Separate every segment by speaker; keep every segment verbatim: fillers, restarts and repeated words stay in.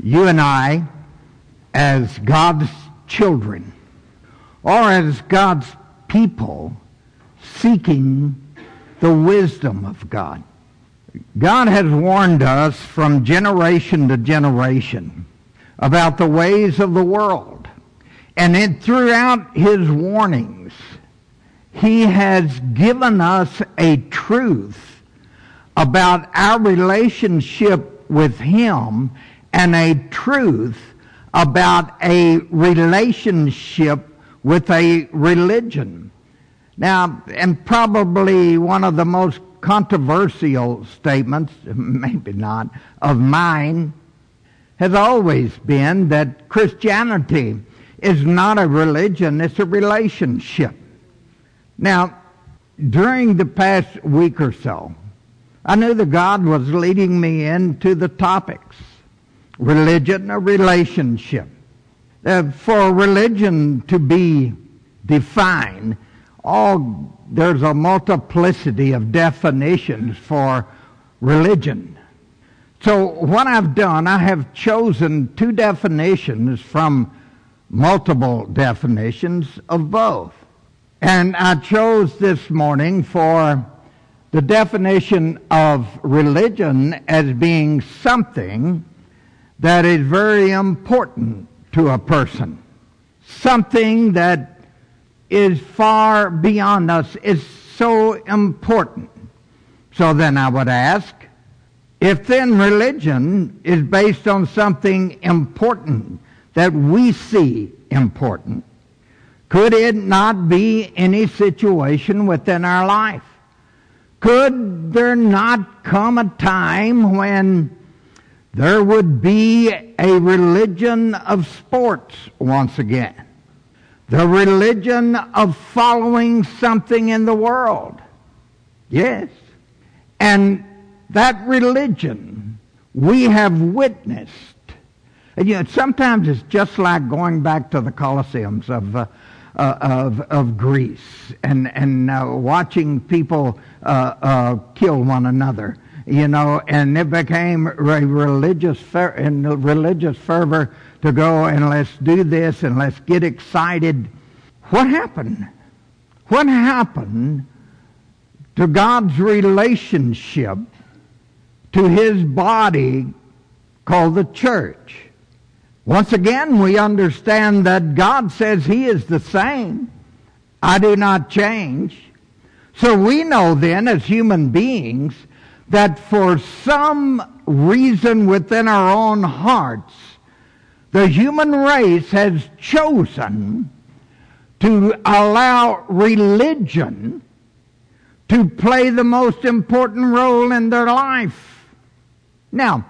Speaker 1: you and I, as God's children, or as God's people, seeking the wisdom of God. God has warned us from generation to generation about the ways of the world. And in, throughout his warnings, he has given us a truth about our relationship with him and a truth about a relationship with a religion. Now, and probably one of the most controversial statements, maybe not, of mine has always been that Christianity is not a religion, it's a relationship. Now, during the past week or so, I knew that God was leading me into the topics. Religion, a relationship. Uh, for religion to be defined, all there's a multiplicity of definitions for religion. So what I've done, I have chosen two definitions from multiple definitions of both. And I chose this morning for the definition of religion as being something that is very important to a person. Something that is far beyond us, is so important. So then I would ask, if then religion is based on something important that we see important, could it not be any situation within our life? Could there not come a time when there would be a religion of sports once again? The religion of following something in the world. Yes. And that religion we have witnessed. And you know, sometimes it's just like going back to the Colosseums of uh, uh, of, of Greece and and uh, watching people uh, uh, kill one another. You know, and it became a religious fer- and religious fervor to go and let's do this and let's get excited. What happened? What happened to God's relationship to his body called the church? Once again, we understand that God says he is the same. I do not change. So we know then as human beings that for some reason within our own hearts, the human race has chosen to allow religion to play the most important role in their life. Now,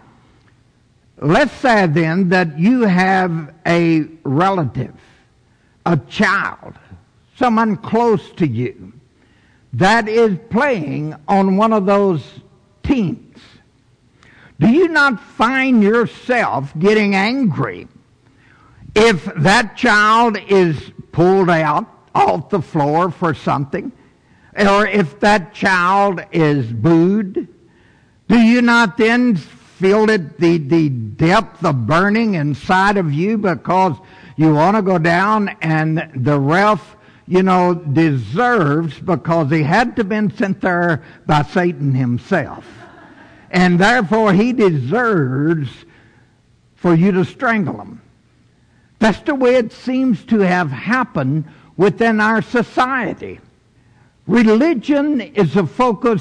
Speaker 1: let's say then that you have a relative, a child, someone close to you, that is playing on one of those teams. Do you not find yourself getting angry if that child is pulled out off the floor for something? Or if that child is booed? Do you not then feel it, the, the depth of burning inside of you because you want to go down and the ref, you know, deserves because he had to have been sent there by Satan himself. And therefore he deserves for you to strangle him. That's the way it seems to have happened within our society. Religion is a focus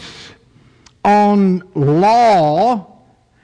Speaker 1: on law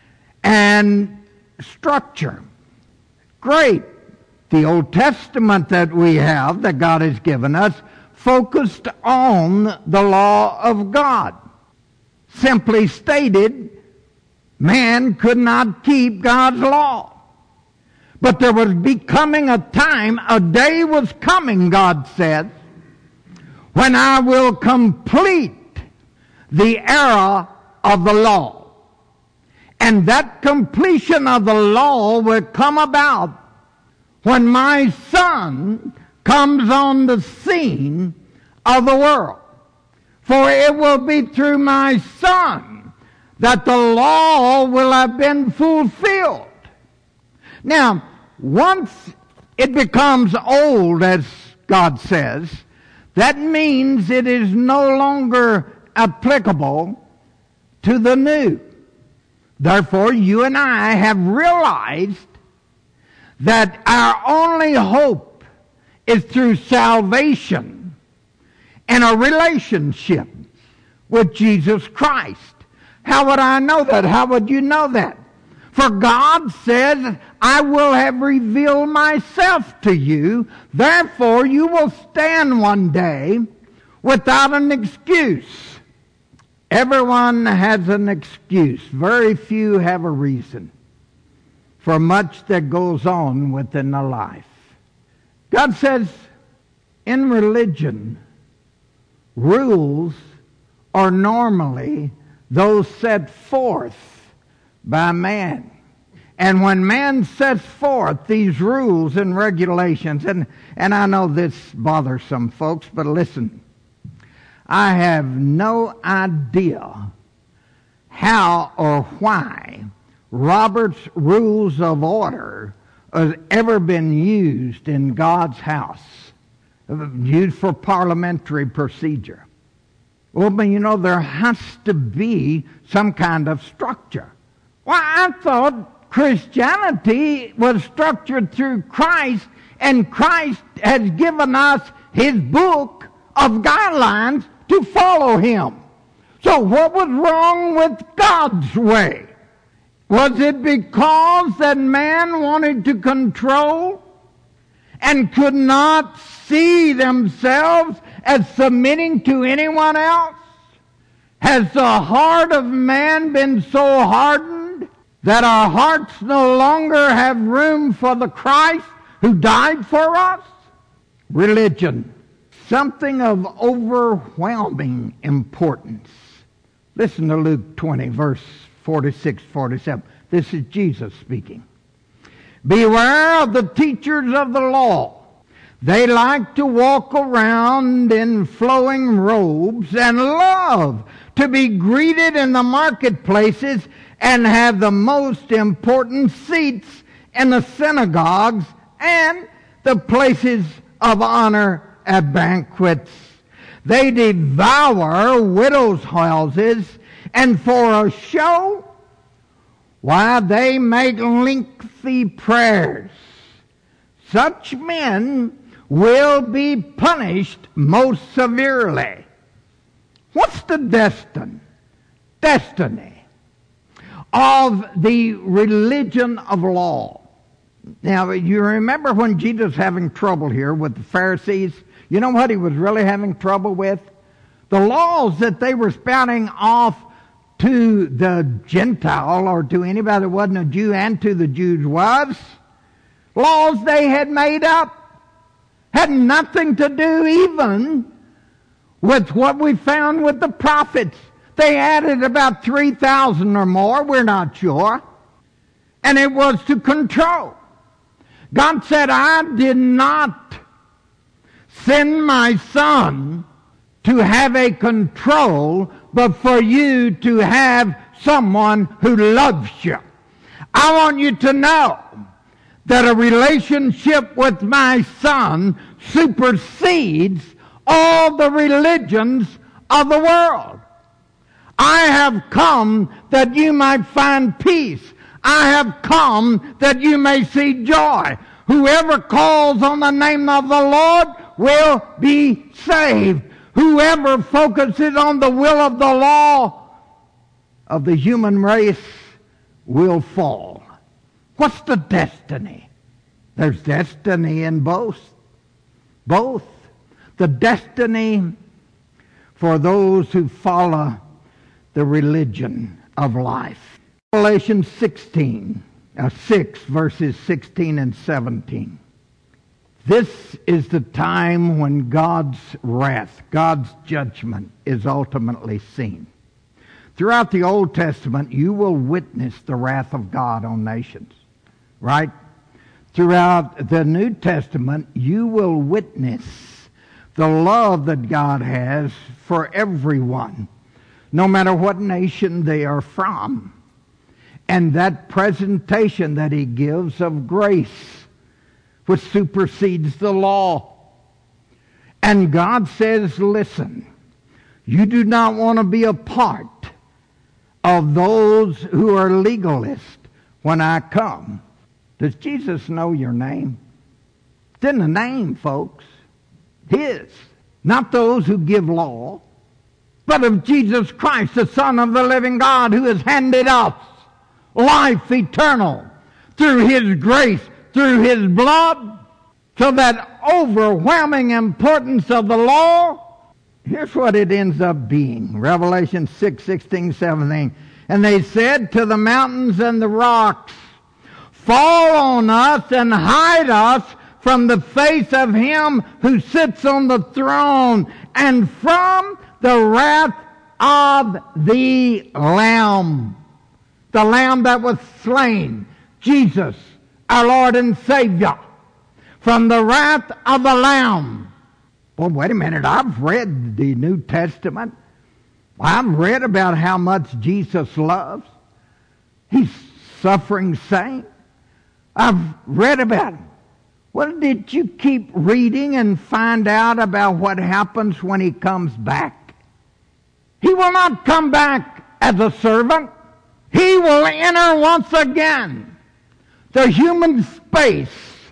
Speaker 1: and structure. Great. The Old Testament that we have, that God has given us, focused on the law of God. Simply stated, man could not keep God's law. But there was becoming a time, a day was coming, God said, when I will complete the era of the law. And that completion of the law will come about when my Son comes on the scene of the world. For it will be through my Son that the law will have been fulfilled. Now, once it becomes old, as God says, that means it is no longer applicable to the new. Therefore, you and I have realized that our only hope is through salvation and a relationship with Jesus Christ. How would I know that? How would you know that? For God says, I will have revealed myself to you, therefore you will stand one day without an excuse. Everyone has an excuse. Very few have a reason for much that goes on within the life. God says, in religion, rules are normally those set forth by man. And when man sets forth these rules and regulations, and, and I know this bothers some folks, but listen, I have no idea how or why Robert's Rules of Order has ever been used in God's house, used for parliamentary procedure. Well, but you know, there has to be some kind of structure. Well, I thought Christianity was structured through Christ, and Christ has given us His book of guidelines to follow Him. So what was wrong with God's way? Was it because that man wanted to control and could not see themselves as submitting to anyone else? Has the heart of man been so hardened that our hearts no longer have room for the Christ who died for us? Religion, something of overwhelming importance. Listen to Luke twenty, verse forty-six, forty-seven. This is Jesus speaking. Beware of the teachers of the law. They like to walk around in flowing robes and love to be greeted in the marketplaces and have the most important seats in the synagogues and the places of honor at banquets. They devour widows' houses, and for a show, why, they make lengthy prayers. Such men will be punished most severely. What's the destiny? Destiny of the religion of law. Now, you remember when Jesus was having trouble here with the Pharisees? You know what he was really having trouble with? The laws that they were spouting off to the Gentile, or to anybody that wasn't a Jew, and to the Jews, was laws they had made up. Had nothing to do even with what we found with the prophets. They added about three thousand or more, we're not sure. And it was to control. God said, I did not send my Son to have a control, but for you to have someone who loves you. I want you to know that a relationship with my Son supersedes all the religions of the world. I have come that you might find peace. I have come that you may see joy. Whoever calls on the name of the Lord will be saved. Whoever focuses on the will of the law of the human race will fall. What's the destiny? There's destiny in both. Both. The destiny for those who follow the religion of life. Revelation sixteen, uh, six, verses sixteen and seventeen. This is the time when God's wrath, God's judgment is ultimately seen. Throughout the Old Testament, you will witness the wrath of God on nations, right? Throughout the New Testament, you will witness the love that God has for everyone, no matter what nation they are from. And that presentation that he gives of grace, which supersedes the law. And God says, listen, you do not want to be a part of those who are legalists when I come. Does Jesus know your name? It's in the name, folks. His. Not those who give law, but of Jesus Christ, the Son of the living God, who has handed us life eternal through His grace, through His blood, so that overwhelming importance of the law, here's what it ends up being. Revelation six, sixteen, seventeen. And they said to the mountains and the rocks, fall on us and hide us from the face of Him who sits on the throne and from the wrath of the Lamb. The Lamb that was slain, Jesus, our Lord and Savior, from the wrath of the Lamb. Well, wait a minute, I've read the New Testament. I've read about how much Jesus loves. He's suffering saint. I've read about him. Well, did you keep reading and find out about what happens when He comes back? He will not come back as a servant. He will enter once again the human space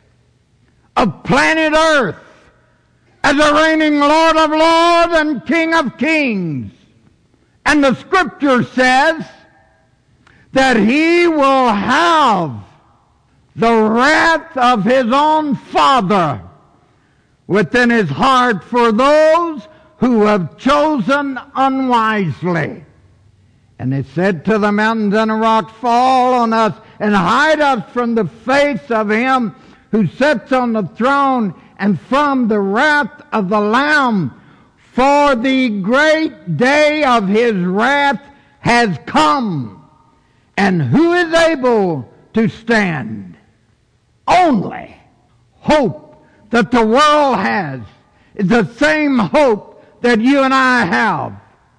Speaker 1: of planet Earth as a reigning Lord of Lords and King of Kings. And the Scripture says that He will have the wrath of His own Father within His heart for those who have chosen unwisely. And they said to the mountains and the rocks, fall on us and hide us from the face of Him who sits on the throne and from the wrath of the Lamb. For the great day of His wrath has come. And who is able to stand? Only hope that the world has is the same hope that you and I have.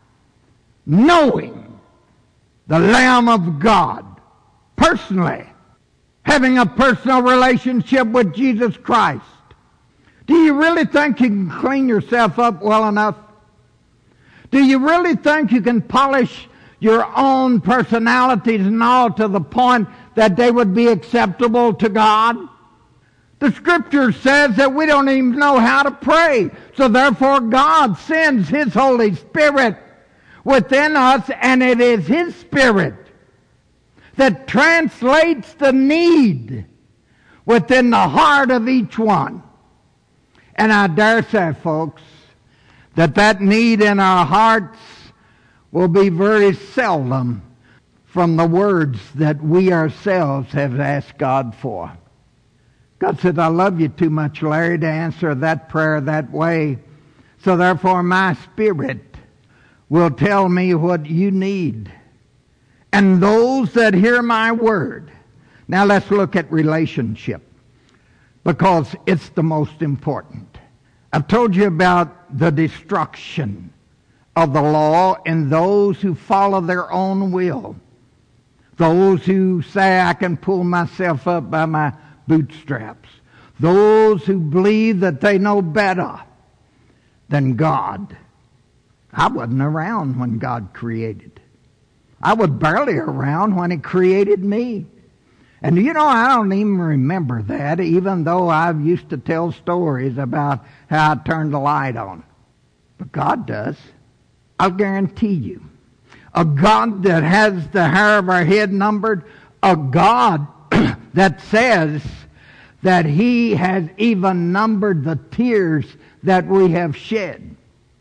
Speaker 1: Knowing the Lamb of God, personally, having a personal relationship with Jesus Christ. Do you really think you can clean yourself up well enough? Do you really think you can polish your own personalities and all to the point that they would be acceptable to God? The Scripture says that we don't even know how to pray. So therefore God sends His Holy Spirit within us, and it is His Spirit that translates the need within the heart of each one. And I dare say, folks, that that need in our hearts will be very seldom from the words that we ourselves have asked God for. God said, I love you too much, Larry, to answer that prayer that way. So therefore my Spirit will tell me what you need. And those that hear my word. Now let's look at relationship, because it's the most important. I've told you about the destruction of the law in those who follow their own will. Those who say, I can pull myself up by my bootstraps. Those who believe that they know better than God. I wasn't around when God created. I was barely around when He created me. And you know, I don't even remember that, even though I've used to tell stories about how I turned the light on. But God does. I'll guarantee you. A God that has the hair of our head numbered. A God that says that He has even numbered the tears that we have shed.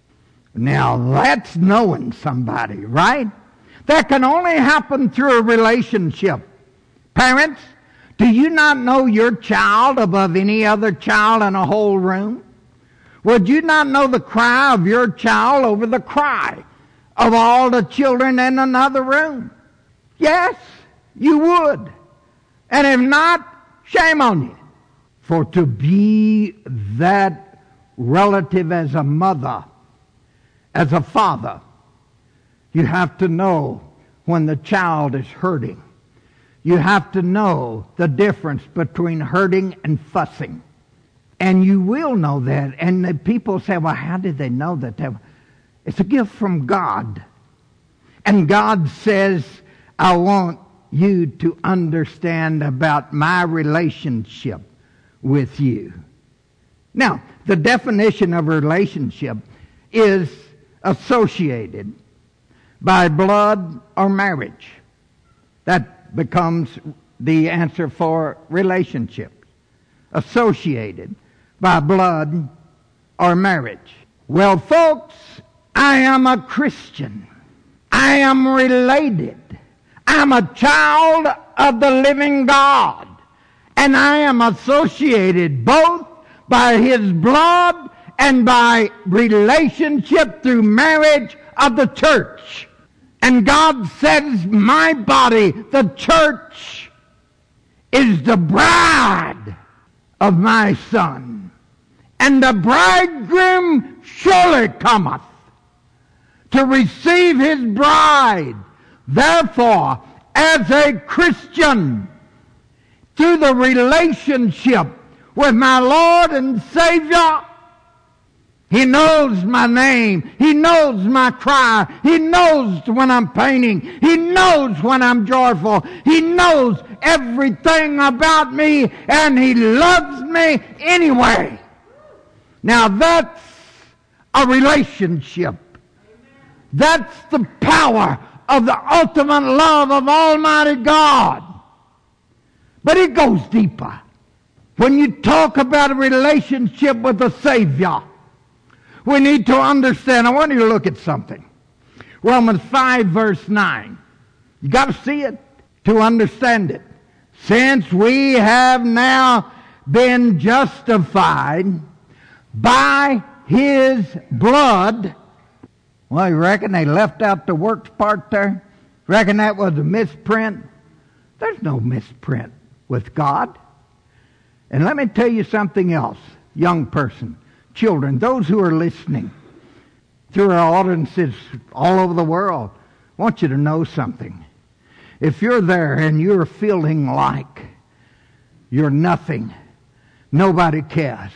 Speaker 1: Now that's knowing somebody, right? That can only happen through a relationship. Parents, do you not know your child above any other child in a whole room? Would you not know the cry of your child over the cry of all the children in another room? Yes, you would. And if not, shame on you. For to be that relative as a mother, as a father, you have to know when the child is hurting. You have to know the difference between hurting and fussing. And you will know that. And the people say, well, how did they know that? It's a gift from God. And God says, I want you to understand about my relationship with you. Now, the definition of relationship is associated by blood or marriage. That becomes the answer for relationship. Associated by blood or marriage. Well, folks, I am a Christian. I am related. I'm a child of the living God. And I am associated both by His blood and by relationship through marriage of the church. And God says, my body, the church, is the bride of my Son. And the bridegroom surely cometh to receive his bride. Therefore, as a Christian, through the relationship with my Lord and Savior, He knows my name. He knows my cry. He knows when I'm painting. He knows when I'm joyful. He knows everything about me, and He loves me anyway. Now that's a relationship. That's the power of the ultimate love of Almighty God. But it goes deeper. When you talk about a relationship with the Savior, we need to understand. I want you to look at something. Romans five verse nine. You got to see it to understand it. Since we have now been justified by His blood. Well, you reckon they left out the works part there? Reckon that was a misprint? There's no misprint with God. And let me tell you something else, young person, children, those who are listening through our audiences all over the world, I want you to know something. If you're there and you're feeling like you're nothing, nobody cares,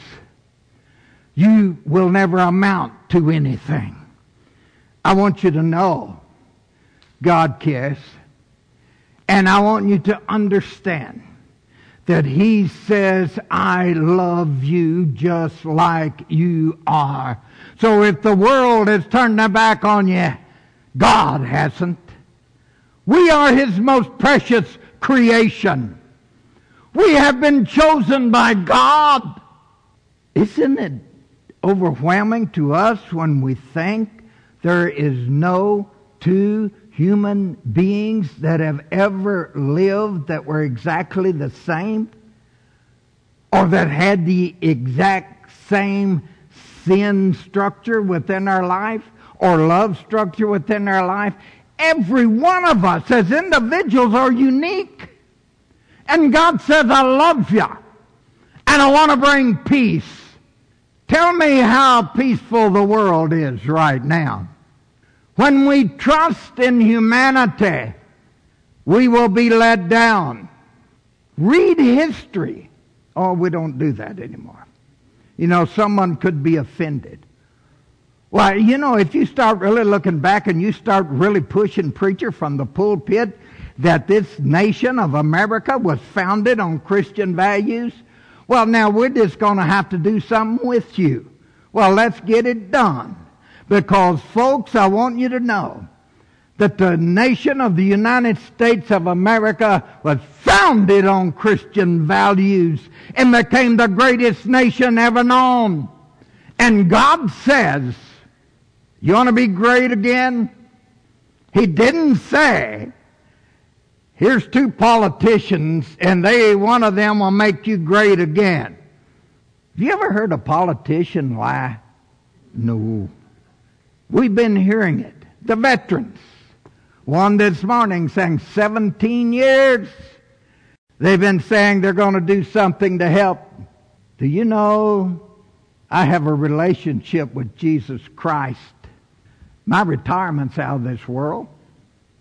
Speaker 1: you will never amount to anything. I want you to know God cares. And I want you to understand that He says, I love you just like you are. So if the world has turned their back on you, God hasn't. We are His most precious creation. We have been chosen by God. Isn't it overwhelming to us when we think there is no two human beings that have ever lived that were exactly the same, or that had the exact same sin structure within our life or love structure within our life? Every one of us as individuals are unique. And God says, I love you and I want to bring peace. Tell me how peaceful the world is right now. When we trust in humanity, we will be let down. Read history. Oh, we don't do that anymore. You know, someone could be offended. Well, you know, if you start really looking back and you start really pushing preacher from the pulpit that this nation of America was founded on Christian values, well, now we're just going to have to do something with you. Well, let's get it done. Because, folks, I want you to know that the nation of the United States of America was founded on Christian values and became the greatest nation ever known. And God says, you want to be great again? He didn't say, here's two politicians and they, one of them will make you great again. Have you ever heard a politician lie? No. We've been hearing it. The veterans. One this morning saying seventeen years they've been saying they're going to do something to help. Do you know I have a relationship with Jesus Christ? My retirement's out of this world.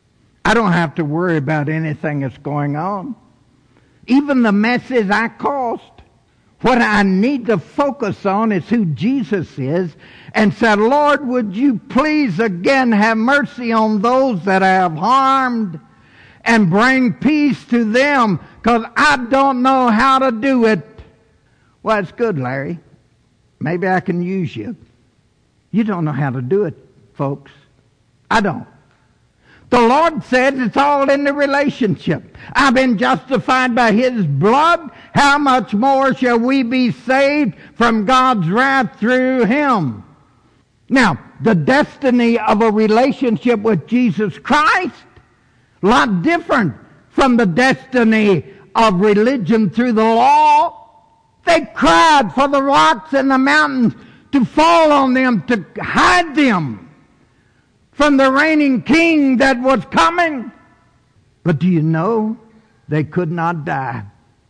Speaker 1: I don't have to worry about anything that's going on. Even the messes I caused. What I need to focus on is who Jesus is, and said, Lord, would you please again have mercy on those that I have harmed and bring peace to them, because I don't know how to do it. Well, it's good, Larry. Maybe I can use you. You don't know how to do it, folks. I don't. The Lord says it's all in the relationship. I've been justified by His blood. How much more shall we be saved from God's wrath through Him? Now, the destiny of a relationship with Jesus Christ, a lot different from the destiny of religion through the law. They cried for the rocks and the mountains to fall on them, to hide them from the reigning king that was coming. But do you know, they could not die.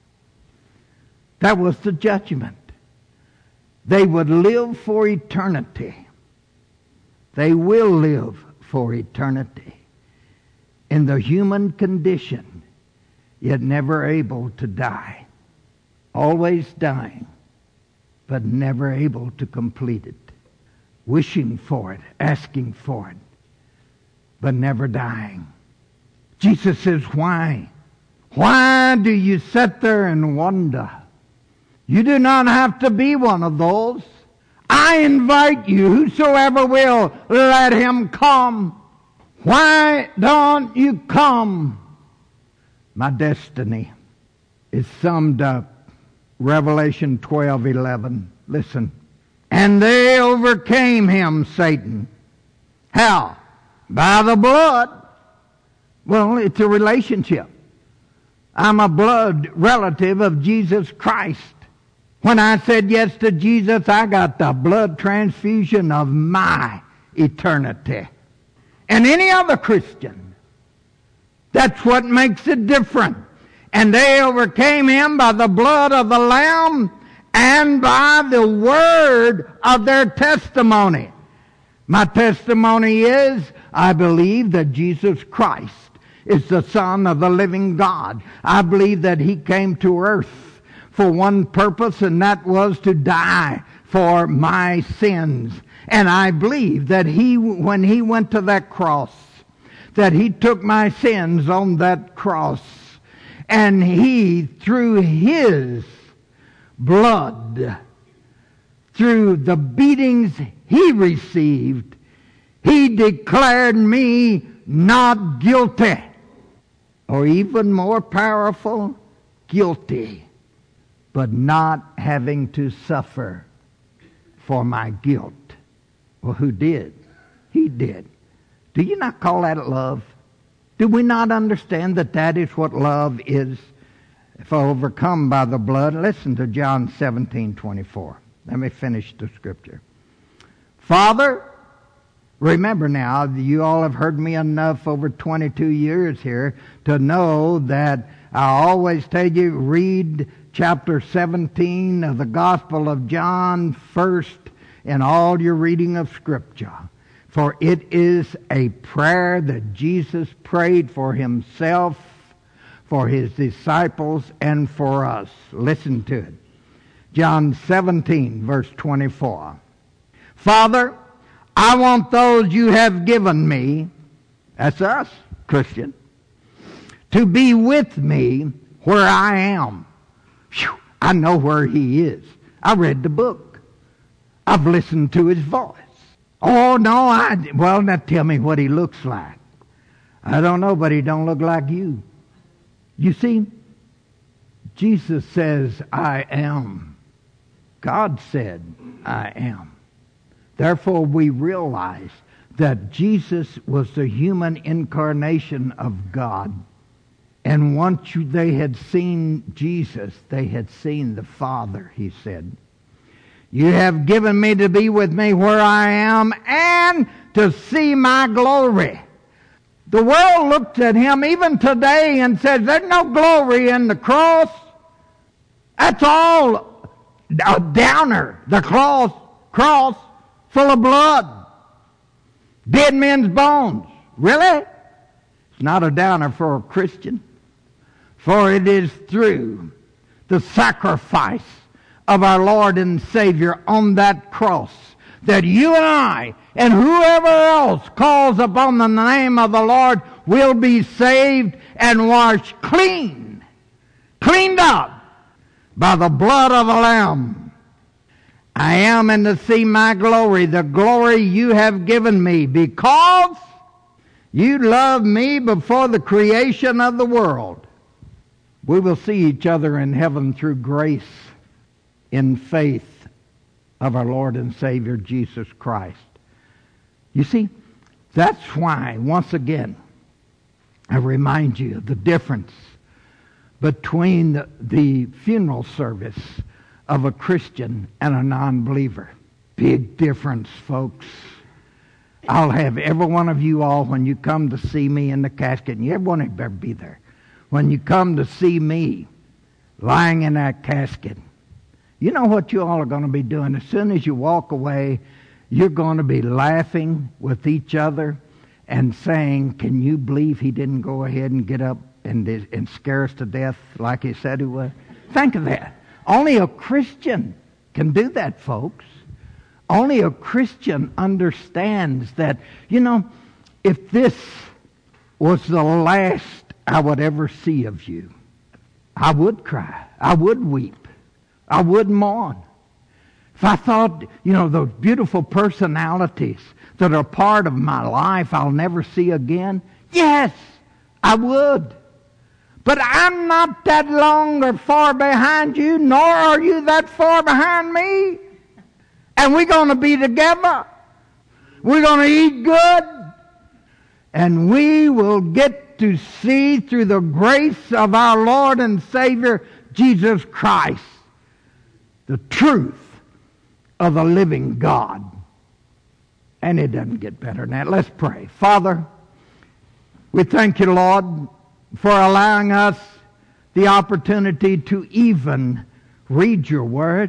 Speaker 1: That was the judgment. They would live for eternity. They will live for eternity in the human condition, yet never able to die. Always dying, but never able to complete it. Wishing for it, asking for it, but never dying. Jesus says, why? Why do you sit there and wonder? You do not have to be one of those. I invite you, whosoever will, let him come. Why don't you come? My destiny is summed up. Revelation twelve eleven. Listen. And they overcame him, Satan. How? By the blood. Well, it's a relationship. I'm a blood relative of Jesus Christ. When I said yes to Jesus, I got the blood transfusion of my eternity. And any other Christian, that's what makes it different. And they overcame him by the blood of the Lamb and by the word of their testimony. My testimony is, I believe that Jesus Christ is the Son of the living God. I believe that He came to earth for one purpose, and that was to die for my sins. And I believe that He, when He went to that cross, that He took my sins on that cross, and He, through His blood, through the beatings He received, He declared me not guilty, or even more powerful, guilty, but not having to suffer for my guilt. Well, who did? He did. Do you not call that love? Do we not understand that that is what love is? If overcome by the blood, listen to John seventeen twenty-four. Let me finish the scripture. Father, remember now, you all have heard me enough over twenty-two years here to know that I always tell you, read chapter seventeen of the Gospel of John first in all your reading of Scripture. For it is a prayer that Jesus prayed for Himself, for His disciples, and for us. Listen to it. John seventeen, verse twenty-four. Father, I want those you have given me, that's us, Christian, to be with me where I am. Whew, I know where He is. I read the book. I've listened to His voice. Oh, no, I... Well, now tell me what He looks like. I don't know, but He don't look like you. You see, Jesus says, I am. God said, I am. Therefore, we realize that Jesus was the human incarnation of God. And once you, they had seen Jesus, they had seen the Father, He said. You have given me to be with me where I am and to see my glory. The world looks at Him even today and says, there's no glory in the cross. That's all a downer. The cross, cross full of blood. Dead men's bones. Really? It's not a downer for a Christian. For it is through the sacrifice of our Lord and Savior on that cross that you and I and whoever else calls upon the name of the Lord will be saved and washed clean, cleaned up by the blood of the Lamb. I am in to see my glory, the glory you have given me, because you loved me before the creation of the world. We will see each other in heaven through grace in faith of our Lord and Savior Jesus Christ. You see, that's why, once again, I remind you of the difference between the, the funeral service of a Christian and a non-believer. Big difference, folks. I'll have every one of you all, when you come to see me in the casket, and every one of you better be there. When you come to see me lying in that casket, you know what you all are going to be doing? As soon as you walk away, you're going to be laughing with each other and saying, can you believe he didn't go ahead and get up and, and scare us to death like he said he would? Think of that. Only a Christian can do that, folks. Only a Christian understands that, you know, if this was the last I would ever see of you, I would cry. I would weep. I would mourn. If I thought, you know, those beautiful personalities that are part of my life I'll never see again, yes, I would. But I'm not that long or far behind you, nor are you that far behind me. And we're going to be together. We're going to eat good. And we will get to see through the grace of our Lord and Savior Jesus Christ the truth of the living God. And it doesn't get better than that. Let's pray. Father, we thank you, Lord, for allowing us the opportunity to even read your word.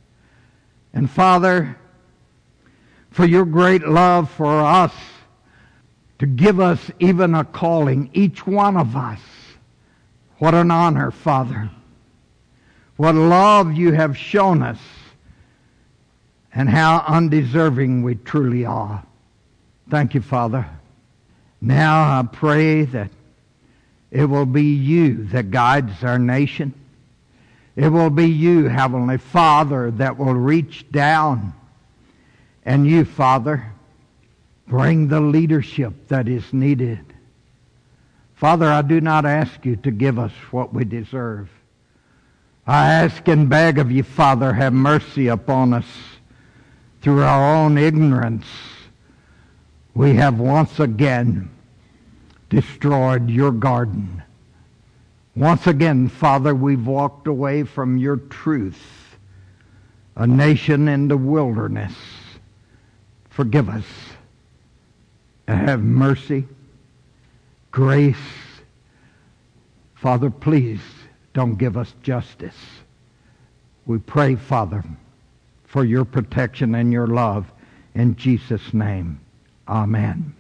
Speaker 1: And Father, for your great love for us, to give us even a calling, each one of us. What an honor, Father. What love you have shown us, and how undeserving we truly are. Thank you, Father. Now I pray that it will be you that guides our nation. It will be you, Heavenly Father, that will reach down. And you, Father, bring the leadership that is needed. Father, I do not ask you to give us what we deserve. I ask and beg of you, Father, have mercy upon us. Through our own ignorance, we have once again destroyed your garden. Once again, Father, we've walked away from your truth, a nation in the wilderness. Forgive us. Have mercy, grace. Father, please don't give us justice. We pray, Father, for your protection and your love. In Jesus' name, amen.